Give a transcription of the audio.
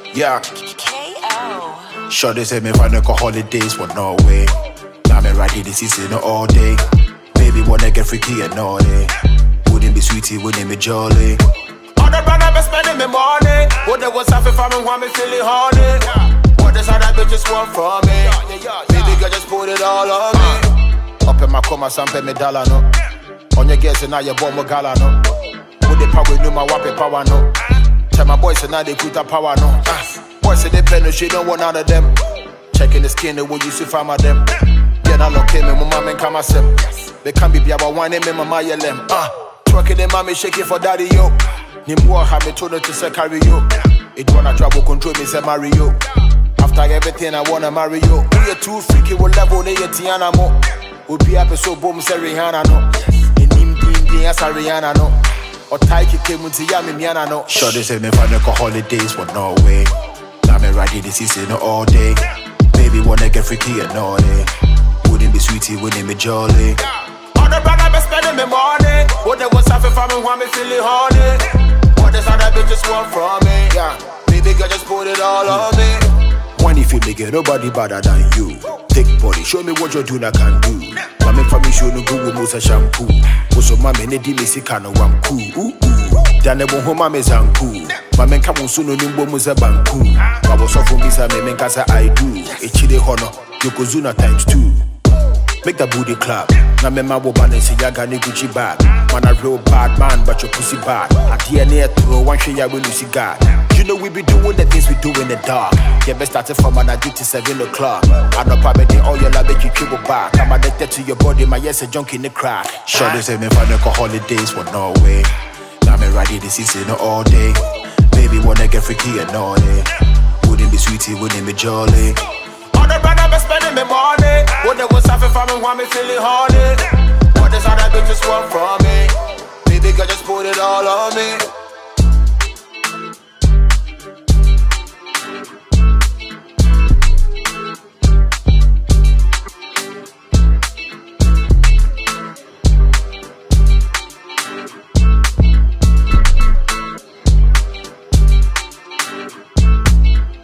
Yeah. KO. Sure they say me find a holidays for Norway. Now me ready this season all day. Baby wanna get freaky and naughty. Wouldn't be sweetie, wouldn't be jolly. All the brother be spending me money. What they was having for me want me feeling horny. What this other bitches want from me. Baby girl just put it all on me. Up in my coma, some pay me dollar no. On your guess and now you bomb a gala no. With the power no my wappy power no. Tell my boys and now they put a power no. Boys say they penny, she don't want none of them. Checking the skin, they will use to farm of them. Yeah, I look him and my mom and come myself. They can't be about one name and my yelem. Twerking them, mommy shaking for daddy yo. Nimbo have me told her to say carry you. It wanna trouble control me, say marry you. After everything, I wanna marry you. We are too freaky, we'll level, they are Tiana mo. We'll be happy so boom, say Rihanna no. In Nimbi, yes, Rihanna no. Or Taiki came into Yami Miana no. Sure, they say me find a holidays for Norway. Now me ready this season all day. Baby wanna get freaky and naughty. Wouldn't be sweetie, wouldn't be jolly. All the brother be spending me money. What they was having for me want me feeling horny. What this other bitches want from me. Yeah, baby girl just put it all on me. When you feel like nobody better than you. Thick body, show me what you do I can do. Mami for me show no Google Musa shampoo. Also mami ne di me sikano wam cool. Dane bon ho mami zanku. Mami come on soon nimbo musa banku. I was off from Bisa me kasa I do. Echide hono, Yokozuna times 2. Make the booty clap. Now me ma woman and say yaga ni Gucci bag. Man a real bad man, but your pussy bad. At the end of throw one shit ya will lose God. You know we be doing the things we do in the dark. Yeah, best started from an duty 7 o'clock. I know probably all your love make you triple back. I'm addicted to your body, my yes a junk in the crack. Sure they say me find a holidays for Norway. Now me ready this season all day. Baby wanna get freaky and naughty. Wouldn't be sweetie, wouldn't be jolly. All the brother be spending me money. What they was having for me want me feeling horny. What this other bitches want from me. Baby girl just put it all on me.